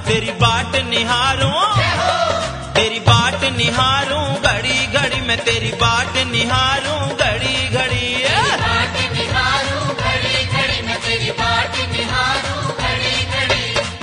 तेरी बाट निहारूं, तेरी बाट निहारूं घड़ी घड़ी, मैं तेरी बाट निहारूं घड़ी घड़ी। बाट निहारूं घड़ी घड़ी, मैं तेरी बाट निहारूं घड़ी घड़ी।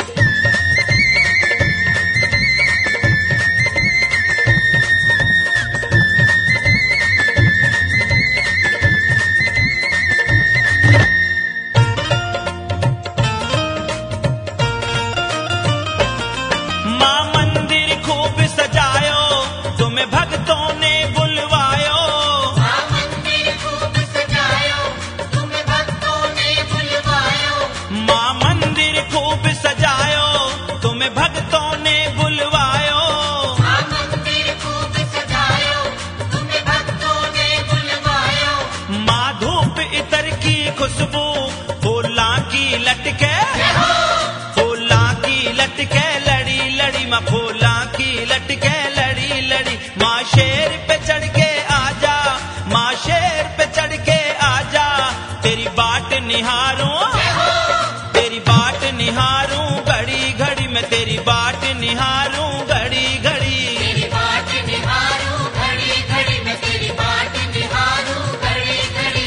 माँ मंदिर खूब सजायो, तुम्हें भक्तों ने बुलवायो। माँ मंदिर खूब सजायो, तुम्हें भक्तों ने बुलवायो। माँ मंदिर खूब सजायो, तुम्हें भक्तों ने बुलवायो। माँ मंदिर खूब सजायो, तुम्हें भक्तों ने बुलवायो। माँ धूप इतर की खुशबू फूला की लटके, फूला की लटके लड़ी लड़ी, माँ फूला की लटके लड़ी लड़ी। माँ शेर पे चढ़ के आजा, माँ शेर पे चढ़ के आजा, तेरी बाट निहारूं, तेरी बाट निहारूं घड़ी घड़ी, मैं तेरी बाट निहारूं घड़ी घड़ी। तेरी बाट निहारूं घड़ी घड़ी, मैं तेरी बाट निहारूं घड़ी घड़ी।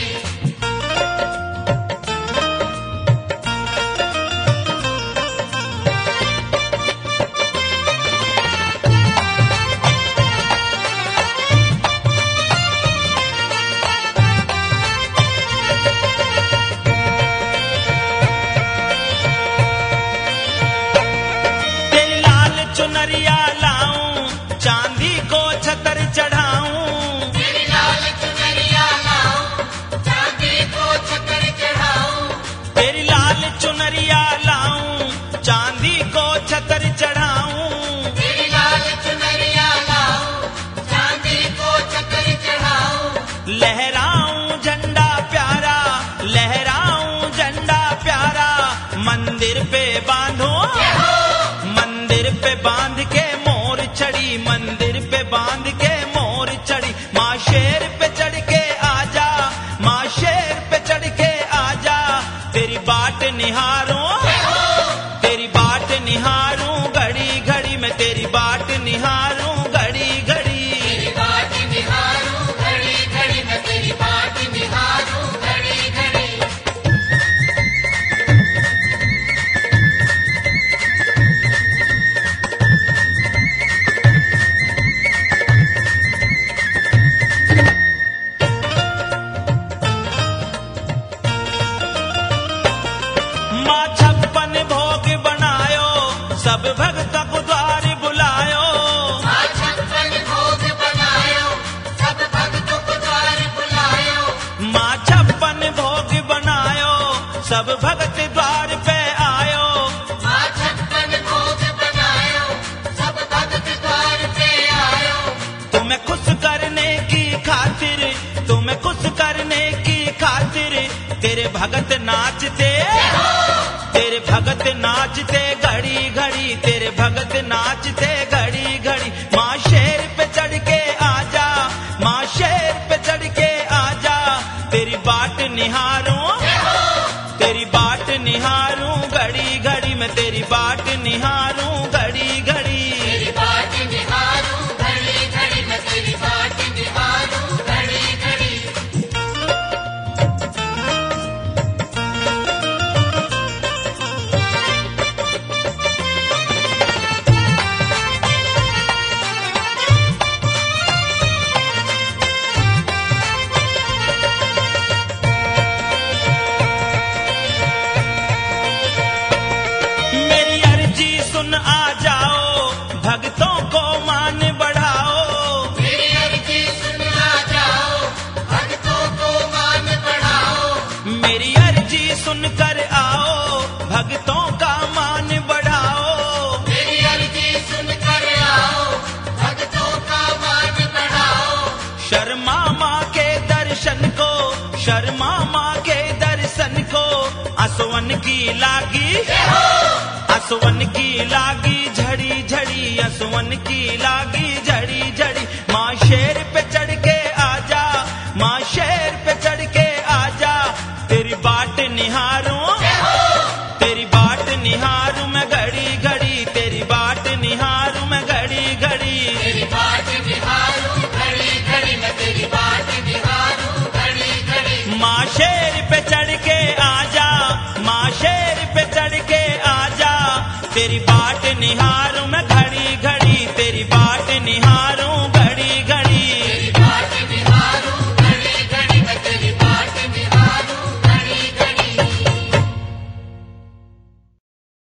तेरी लाल चुनरिया लाऊं, चांदी को छतर चढ़ाऊं। तेरी लाल चुनरिया लाऊं, चांदी को छतर चढ़ाऊं। तेरी लाल चुनरिया लाऊं, चांदी को छतर चढ़ाऊं। तेरी लाल चुनरिया लाऊं, चांदी को छतर चढ़ाऊं। लहराऊं झंडा प्यारा, लहराऊं झंडा प्यारा, मंदिर पे बांधो, मंदिर पे बांध के मोर चढ़ी, मंदिर पे बांध के मोर चढ़ी। माँ शेर पे चढ़ के आजा, माँ शेर पे चढ़ के आजा, तेरी बाट निहारूं, तेरी बाट निहारूं घड़ी घड़ी, मैं तेरी बाट निहारूं घड़ी घड़ी। तेरी बाट निहारूं घड़ी घड़ी, मैं तेरी बाट निहारूं घड़ी घड़ी। माँ 56 भोग बनायो, सब भक्तों को द्वार बुलायो। माँ 56 भोग बनायो, सब भक्तों को द्वार बुलायो। माँ 56 भोग बनायो, सब भक्त द्वार पे आयो। माँ 56 भोग बनायो, सब भक्त द्वार पे आयो। तुम्हें खुश करने की खातिर, तुम्हें खुश करने की खातिर, तेरे भगत नाचते, तेरे भगत नाचते घड़ी घड़ी, तेरे भगत नाचते घड़ी घड़ी। माँ शेर पे चढ़ के आजा, माँ शेर पे चढ़ के आजा, तेरी बाट निहारूं, तेरी बाट निहारूं घड़ी घड़ी, मैं तेरी बाट निहारूं घड़ी घड़ी। तेरी बाट निहारूं घड़ी घड़ी, मैं तेरी बाट निहारूं घड़ी घड़ी। मेरी अर्जी सुन आ जाओ, भक्तों को मान बढ़ाओ। मेरी अर्जी सुन आ जाओ, भक्तों को मान बढ़ाओ। मेरी अर्जी सुनकर आओ, भक्तों का मान बढ़ाओ। मेरी अर्जी सुन कर आओ, भक्तों का मान बढ़ाओ। शर्मा माँ के दर्शन को, शर्मा माँ के दर्शन को, असवन की लागी, असवन की लागी झड़ी झड़ी, असवन की लागी झड़ी झड़ी। माँ शेर पे चढ़ के आजा, माँ शेर पे चढ़ के आजा, तेरी बाट निहारूं, तेरी बाट निहारूं मैं घड़ी घड़ी, तेरी निहारूं मैं घड़ी घड़ी तेरी बात